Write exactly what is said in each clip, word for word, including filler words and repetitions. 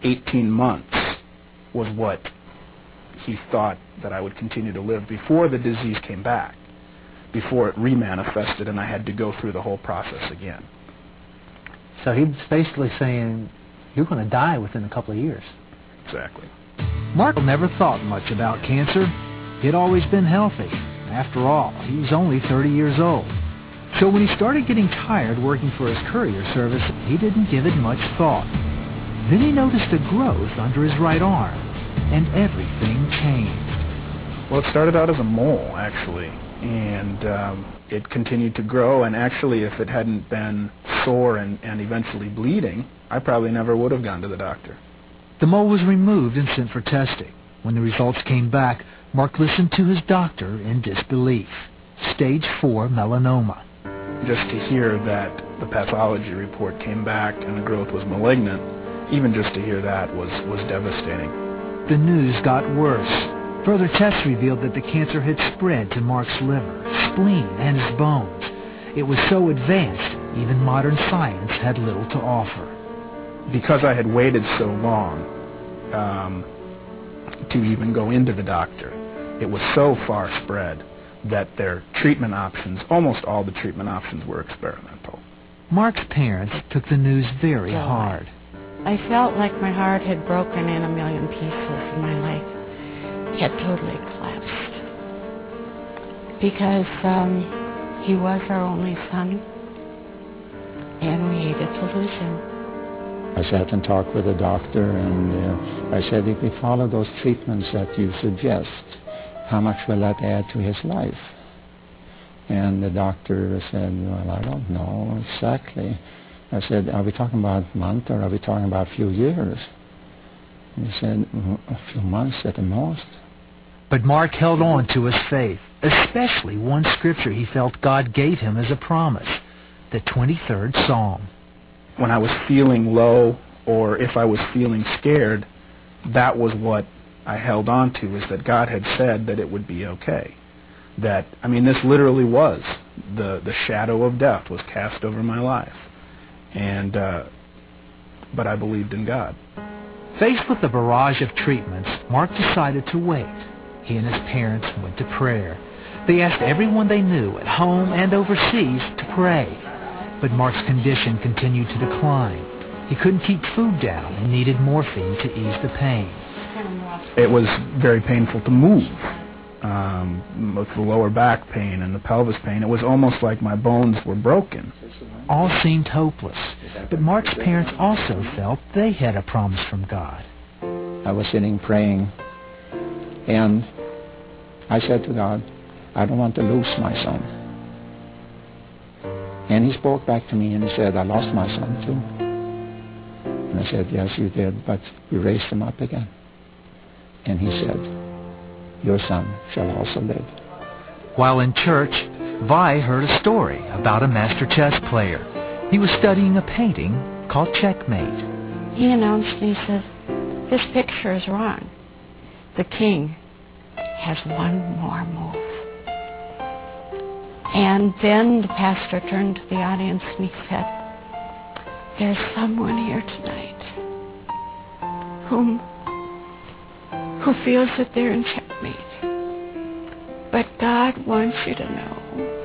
eighteen months was what he thought that I would continue to live before the disease came back, before it remanifested and I had to go through the whole process again. So he was basically saying, you're going to die within a couple of years. Exactly. Mark never thought much about cancer. He'd always been healthy. After all, he was only thirty years old. So when he started getting tired working for his courier service, he didn't give it much thought. Then he noticed a growth under his right arm, and everything changed. Well, it started out as a mole, actually, and um, it continued to grow, and actually if it hadn't been sore and, and eventually bleeding, I probably never would have gone to the doctor. The mole was removed and sent for testing. When the results came back, Mark listened to his doctor in disbelief. Stage four melanoma. Just to hear that the pathology report came back and the growth was malignant, even just to hear that was, was devastating. The news got worse. Further tests revealed that the cancer had spread to Mark's liver, spleen, and his bones. It was so advanced, even modern science had little to offer. Because I had waited so long um, to even go into the doctor, it was so far spread that their treatment options, almost all the treatment options, were experimental. Mark's parents took the news very So hard. I felt like my heart had broken in a million pieces and my life had totally collapsed. Because um, he was our only son, and we hated to lose him. I sat and talked with the doctor, and uh, I said, if we follow those treatments that you suggest, how much will that add to his life? And the doctor said, well, I don't know exactly. I said, are we talking about a month or are we talking about a few years? And he said, a few months at the most. But Mark held on to his faith, especially one scripture he felt God gave him as a promise, the twenty-third Psalm. When I was feeling low, or if I was feeling scared, that was what I held on to, is that God had said that it would be okay. That, I mean, this literally was, the, the shadow of death was cast over my life. And, uh, but I believed in God. Faced with the barrage of treatments, Mark decided to wait. He and his parents went to prayer. They asked everyone they knew, at home and overseas, to pray. But Mark's condition continued to decline. He couldn't keep food down and needed morphine to ease the pain. It was very painful to move. Um, with the lower back pain and the pelvis pain, it was almost like my bones were broken. All seemed hopeless, but Mark's parents also felt they had a promise from God. I was sitting praying, and I said to God, I don't want to lose my son. And he spoke back to me and he said, I lost my son too. And I said, yes, you did, but we raised him up again. And he said, your son shall also live. While in church, Vi heard a story about a master chess player. He was studying a painting called Checkmate. He announced and he said, this picture is wrong. The king has one more move. And then the pastor turned to the audience and he said, there's someone here tonight whom who feels that they're in checkmate. But God wants you to know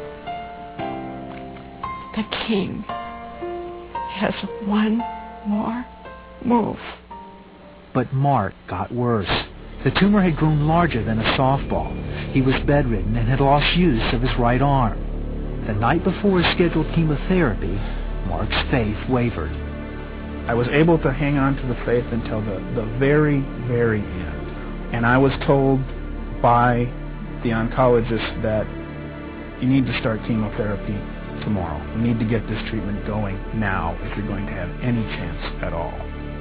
the king has one more move. But Mark got worse. The tumor had grown larger than a softball. He was bedridden and had lost use of his right arm. The night before his scheduled chemotherapy, Mark's faith wavered. I was able to hang on to the faith until the, the very, very end. And I was told by the oncologist that you need to start chemotherapy tomorrow. You need to get this treatment going now if you're going to have any chance at all.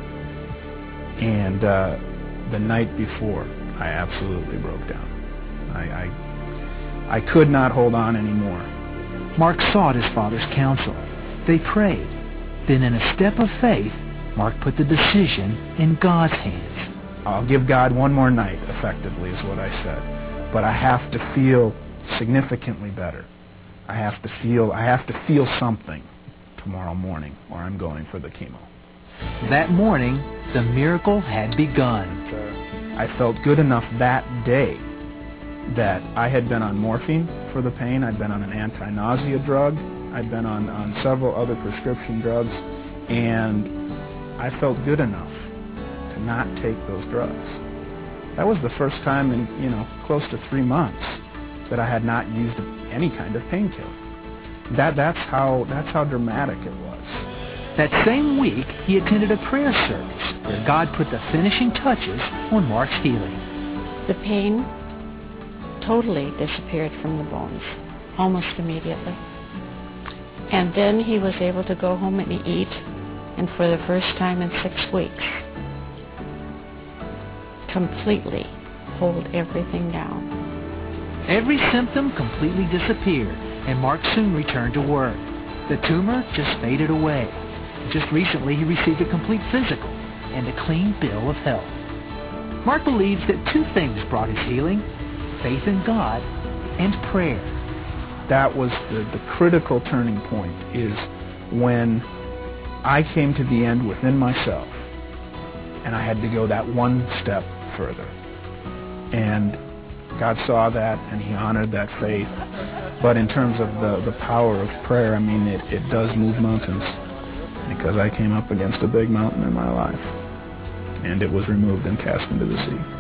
And uh, the night before, I absolutely broke down. I, I, I could not hold on anymore. Mark sought his father's counsel. They prayed. Then in a step of faith, Mark put the decision in God's hands. I'll give God one more night, effectively, is what I said. But I have to feel significantly better. I have to feel, I have to feel something tomorrow morning, or I'm going for the chemo. That morning, The miracle had begun. I felt good enough that day that I had been on morphine for the pain. I'd been on an anti-nausea drug. I'd been on, on several other prescription drugs. And I felt good enough to not take those drugs. That was the first time in, you know, close to three months that I had not used any kind of painkiller. That, that's how, that's how dramatic it was. That same week, he attended a prayer service where God put the finishing touches on Mark's healing. The pain totally disappeared from the bones, almost immediately. And then he was able to go home and eat, and for the first time in six weeks, completely hold everything down. Every symptom completely disappeared, and Mark soon returned to work. The tumor just faded away. Just recently, he received a complete physical and a clean bill of health. Mark believes that two things brought his healing: faith in God and prayer. That was the, the critical turning point, is when I came to the end within myself, and I had to go that one step further. And God saw that, and he honored that faith. But in terms of the, the power of prayer, I mean, it, it does move mountains, because I came up against a big mountain in my life, and it was removed and cast into the sea.